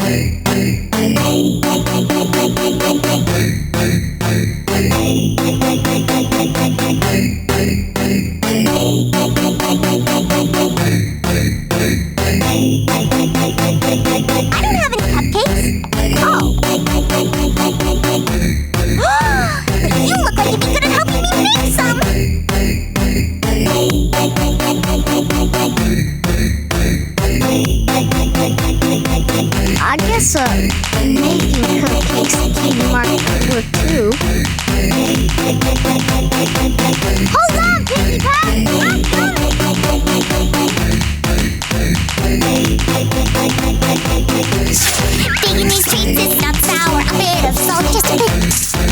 I guess making cupcakes can mark work too. Hold on, Pinkie Pie! I'm coming! Baking these treats is not sour, a bit of salt, just a bit.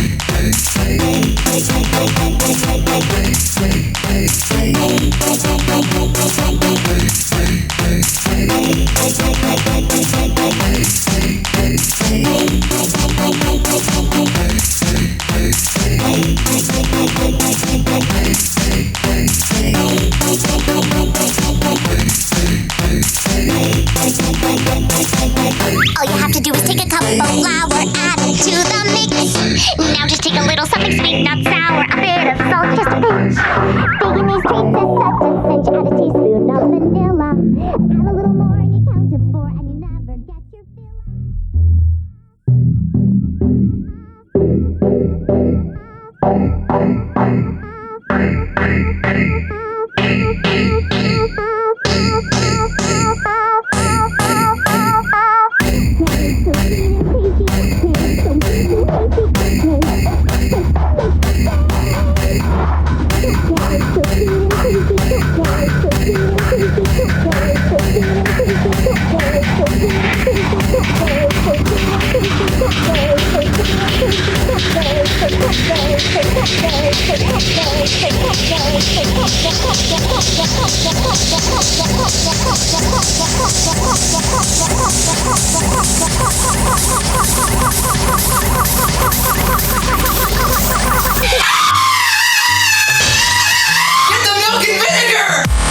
All you have to do is take a cup of flour, add it to the mix. Now just take a little something sweet, not sour, a bit of salt, just a pinch. Baking these treats is such a cinch. Add a teaspoon of vanilla. Add a little more and you count to 4 and you never get your fill. Get the milk and vinegar!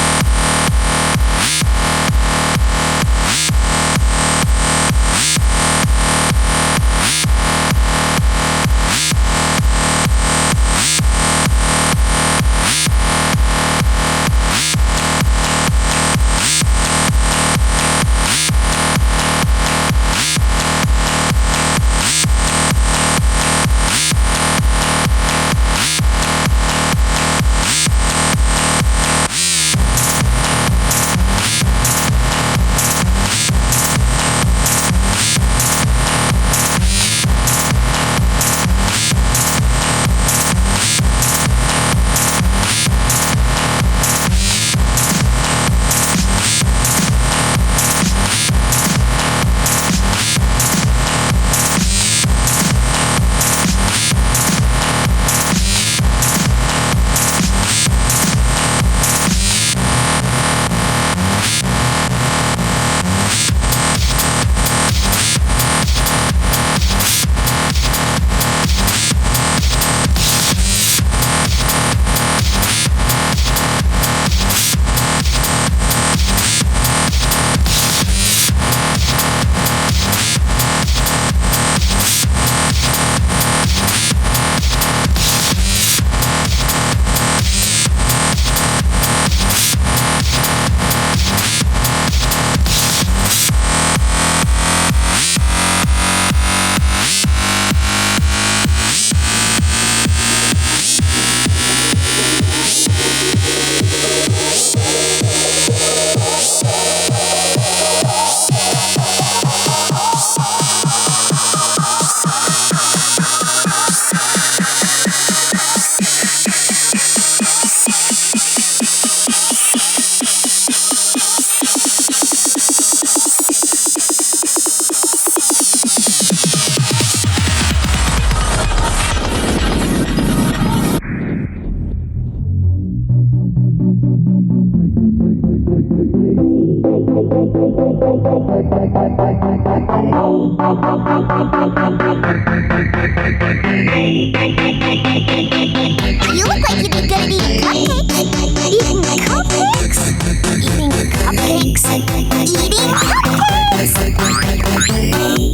You look like you'd be good at eating cupcakes. Eating cupcakes? Eating cupcakes? Eating cupcakes?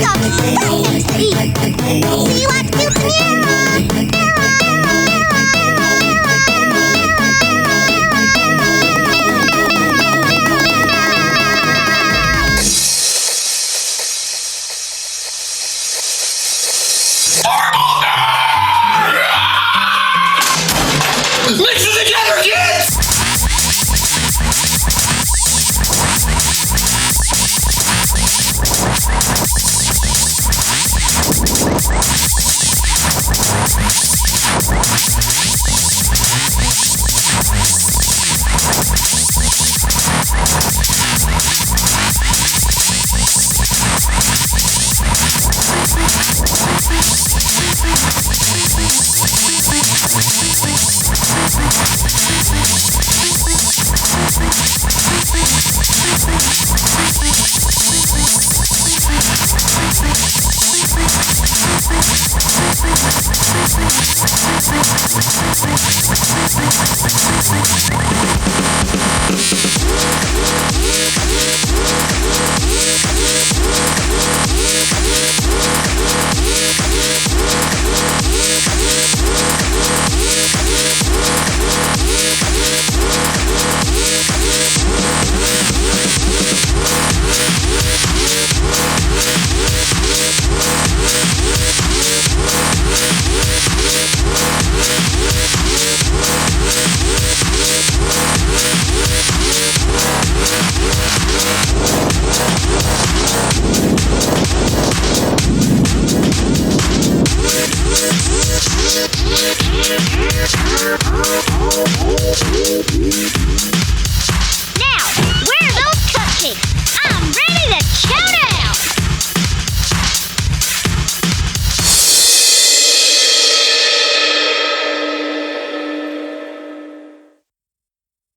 See what you can Mix it together, kids! Thank you.